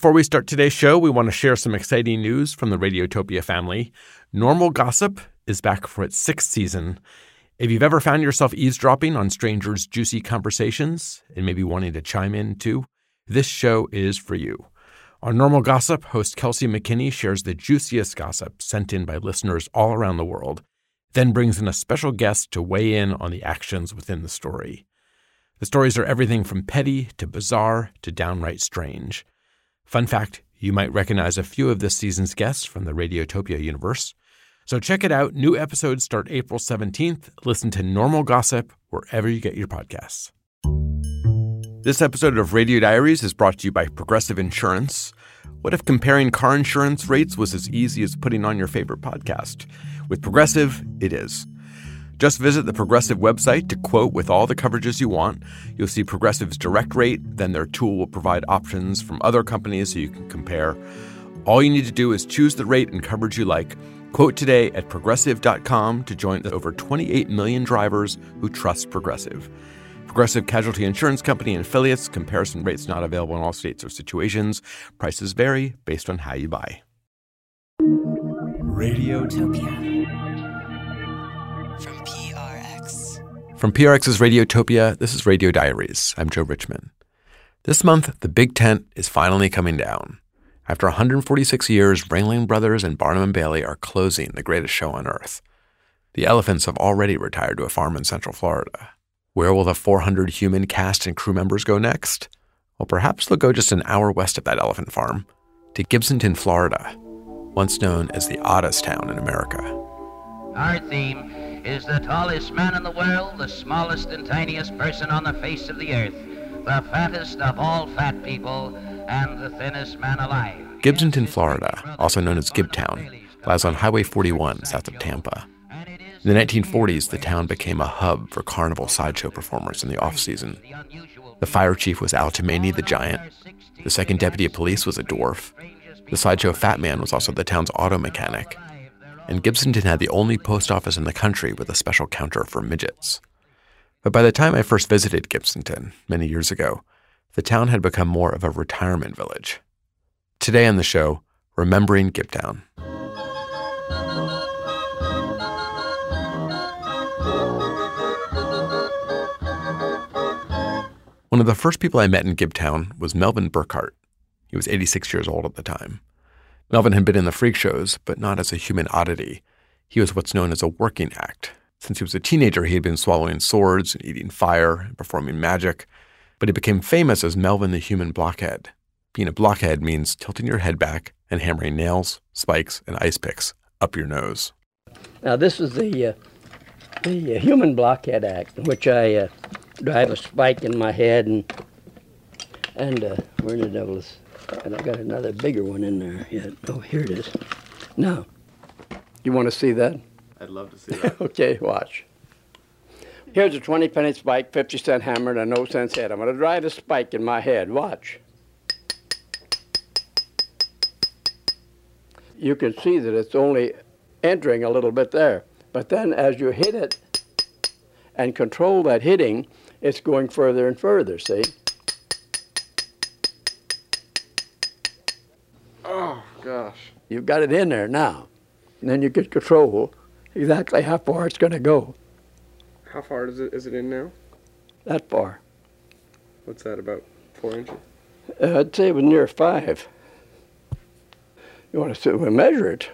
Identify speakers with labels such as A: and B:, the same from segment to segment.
A: Before we start today's show, we want to share some exciting news from the Radiotopia family. Normal Gossip is back for its 6th season. If you've ever found yourself eavesdropping on strangers' juicy conversations and maybe wanting to chime in too, this show is for you. On Normal Gossip, host Kelsey McKinney shares the juiciest gossip sent in by listeners all around the world, then brings in a special guest to weigh in on the actions within the story. The stories are everything from petty to bizarre to downright strange. Fun fact, you might recognize a few of this season's guests from the Radiotopia universe. So check it out. New episodes start April 17th. Listen to Normal Gossip wherever you get your podcasts. This episode of Radio Diaries is brought to you by Progressive Insurance. What if comparing car insurance rates was as easy as putting on your favorite podcast? With Progressive, it is. Just visit the Progressive website to quote with all the coverages you want. You'll see Progressive's direct rate, then their tool will provide options from other companies so you can compare. All you need to do is choose the rate and coverage you like. Quote today at Progressive.com to join the over 28 million drivers who trust Progressive. Progressive Casualty Insurance Company and affiliates. Comparison rates not available in all states or situations. Prices vary based on how you buy.
B: Radiotopia.
A: From PRX's Radiotopia, this is Radio Diaries. I'm Joe Richman. This month, the big tent is finally coming down. After 146 years, Ringling Brothers and Barnum & Bailey are closing the greatest show on earth. The Elephants have already retired to a farm in Central Florida. Where will the 400 human cast and crew members go next? Well, perhaps they'll go just an hour west of that elephant farm, to Gibsonton, Florida, once known as the oddest town in America.
C: Our theme is the tallest man in the world, the smallest and tiniest person on the face of the earth, the fattest of all fat people, and the thinnest man alive.
A: Gibsonton, Florida, also known as Gibtown, lies on Highway 41 south of Tampa. In the 1940s, the town became a hub for carnival sideshow performers in the off-season. The fire chief was Al Toomey the Giant. The second deputy of police was a dwarf. The sideshow Fat Man was also the town's auto mechanic. And Gibsonton had the only post office in the country with a special counter for midgets. But by the time I first visited Gibsonton, many years ago, the town had become more of a retirement village. Today on the show, Remembering Gibtown. One of the first people I met in Gibtown was Melvin Burkhart. He was 86 years old at the time. Melvin had been in the freak shows, but not as a human oddity. He was what's known as a working act. Since he was a teenager, he had been swallowing swords and eating fire and performing magic, but he became famous as Melvin the Human Blockhead. Being a blockhead means tilting your head back and hammering nails, spikes, and ice picks up your nose.
D: Now this is the Human Blockhead Act, in which I drive a spike in my head and where the devil is... And I've got another bigger one in there yet. Oh, here it is. Now, you want to see that?
A: I'd love to see that.
D: Okay, watch. Here's a 20-penny spike, 50-cent hammer, and a no-sense head. I'm going to drive a spike in my head. Watch. You can see that it's only entering a little bit there. But then as you hit it and control that hitting, it's going further and further, see?
A: Oh, gosh.
D: You've got it in there now. And then you can control exactly how far it's going to go.
A: How far is it in now?
D: That far.
A: What's that, about 4 inches?
D: I'd say it was near 5. You want to sit and measure it?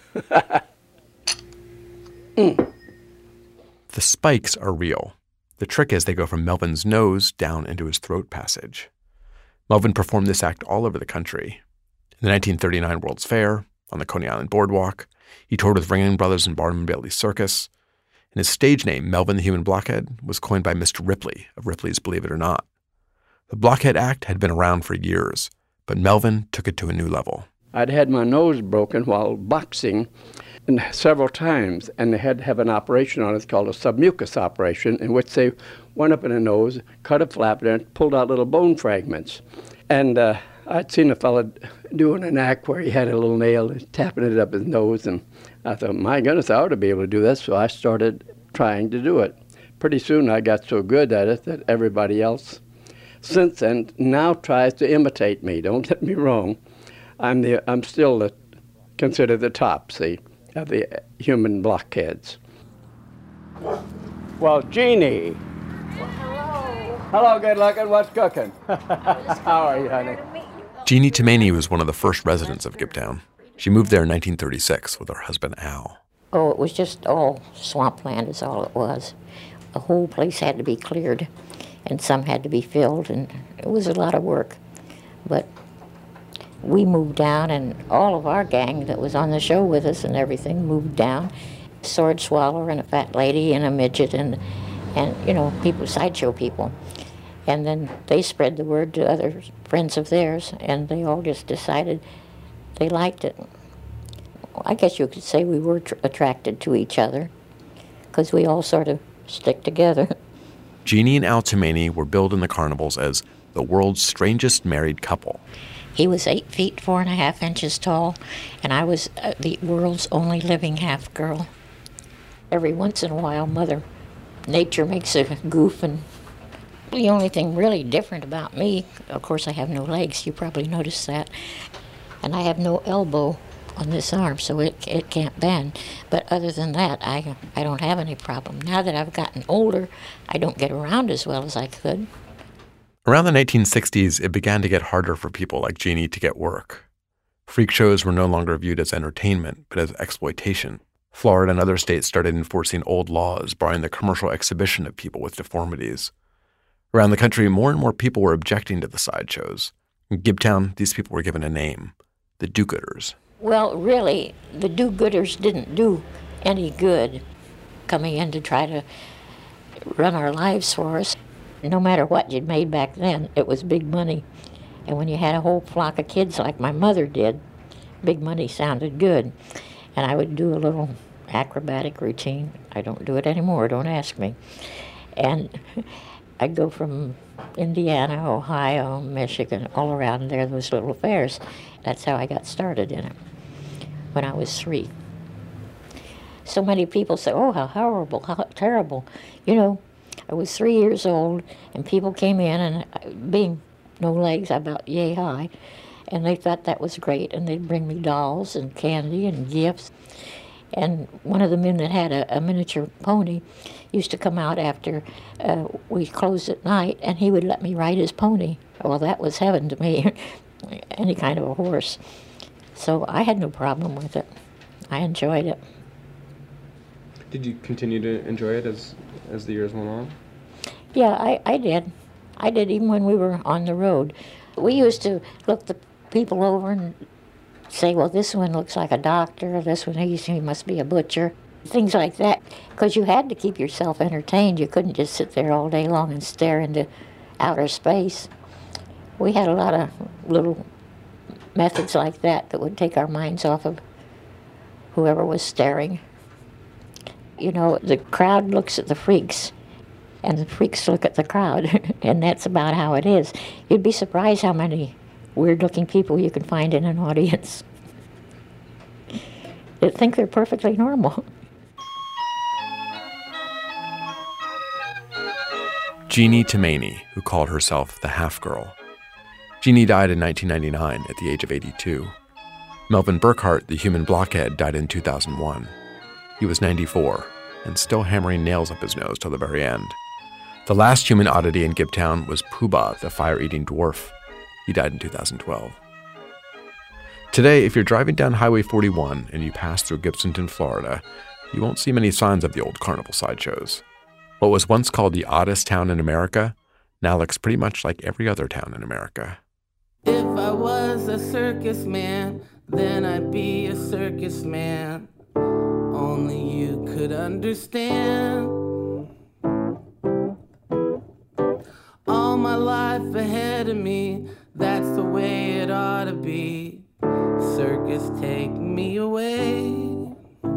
A: The spikes are real. The trick is they go from Melvin's nose down into his throat passage. Melvin performed this act all over the country. In the 1939 World's Fair, on the Coney Island Boardwalk, he toured with Ringling Brothers and Barnum & Bailey Circus, and his stage name, Melvin the Human Blockhead, was coined by Mr. Ripley of Ripley's Believe It or Not. The Blockhead Act had been around for years, but Melvin took it to a new level.
D: I'd had my nose broken while boxing and several times, and they had to have an operation on it called a submucous operation, in which they went up in the nose, cut a flap there, and pulled out little bone fragments. And I'd seen a fella doing an act where he had a little nail and tapping it up his nose, and I thought, my goodness, I ought to be able to do this, so I started trying to do it. Pretty soon I got so good at it that everybody else since then now tries to imitate me. Don't get me wrong. I'm still considered the top, see, of the human blockheads. Well, Jeannie. Hello, good looking. What's cooking? How are you, honey?
A: Jeannie Tomaney was one of the first residents of Gibtown. She moved there in 1936 with her husband, Al.
B: Oh, it was just all swampland is all it was. The whole place had to be cleared, and some had to be filled, and it was a lot of work. But we moved down, and all of our gang that was on the show with us and everything moved down. Sword Swallower and a fat lady and a midget and people, sideshow people. And then they spread the word to other friends of theirs, and they all just decided they liked it. I guess you could say we were attracted to each other, because we all sort of stick together.
A: Jeannie and Al Tomaney were billed in the carnivals as the world's strangest married couple.
B: He was 8 feet 4.5 inches tall, and I was the world's only living half girl. Every once in a while, Mother Nature makes a goof, and the only thing really different about me, of course I have no legs, you probably noticed that, and I have no elbow on this arm, so it can't bend. But other than that, I don't have any problem. Now that I've gotten older, I don't get around as well as I could.
A: Around the 1960s, it began to get harder for people like Jeannie to get work. Freak shows were no longer viewed as entertainment, but as exploitation. Florida and other states started enforcing old laws barring the commercial exhibition of people with deformities. Around the country, more and more people were objecting to the sideshows. In Gibtown, these people were given a name, the do-gooders.
B: Well, really, the do-gooders didn't do any good coming in to try to run our lives for us. No matter what you'd made back then, it was big money. And when you had a whole flock of kids like my mother did, big money sounded good. And I would do a little acrobatic routine. I don't do it anymore, don't ask me. And I'd go from Indiana, Ohio, Michigan, all around there, those little fairs. That's how I got started in it when I was 3. So many people say, oh, how horrible, how terrible. You know, I was 3 years old, and people came in, and being no legs, about yay high, and they thought that was great, and they'd bring me dolls and candy and gifts. And one of the men that had a miniature pony used to come out after we closed at night, and he would let me ride his pony. Well, that was heaven to me, any kind of a horse. So I had no problem with it. I enjoyed it.
E: Did you continue to enjoy it as the years went on?
B: Yeah, I did. I did even when we were on the road. We used to look the people over and say, well, this one looks like a doctor, this one, he must be a butcher, things like that, because you had to keep yourself entertained. You couldn't just sit there all day long and stare into outer space. We had a lot of little methods like that would take our minds off of whoever was staring. You know, the crowd looks at the freaks, and the freaks look at the crowd, and that's about how it is. You'd be surprised how many weird-looking people you can find in an audience. They think they're perfectly normal.
A: Jeannie Tomaney, who called herself the half-girl. Jeannie died in 1999 at the age of 82. Melvin Burkhart, the human blockhead, died in 2001. He was 94 and still hammering nails up his nose till the very end. The last human oddity in Gibtown was Pooh-Bah, the fire-eating dwarf. He died in 2012. Today, if you're driving down Highway 41 and you pass through Gibsonton, Florida, you won't see many signs of the old carnival sideshows. What was once called the oddest town in America now looks pretty much like every other town in America.
F: If I was a circus man, then I'd be a circus man. Only you could understand. All my life ahead of me, that's the way it ought to be. Circus, take me away.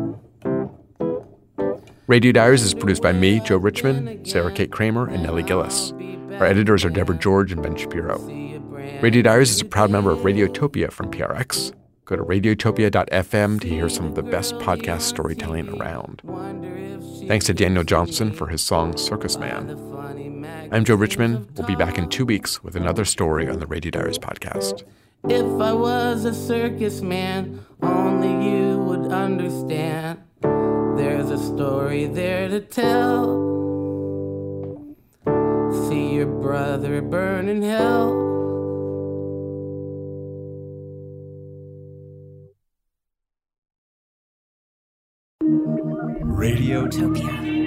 A: Radio Diaries is produced by me, Joe Richmond, Sarah Kate Kramer, and Nellie Gillis. Our editors are Deborah George and Ben Shapiro. Radio Diaries is a proud member of Radiotopia from PRX. Go to radiotopia.fm to hear some of the best podcast storytelling around. Thanks to Daniel Johnson for his song Circus Man. I'm Joe Richman. We'll be back in 2 weeks with another story on the Radio Diaries podcast.
F: If I was a circus man, only you would understand. There's a story there to tell. See your brother burn in hell.
G: Radiotopia.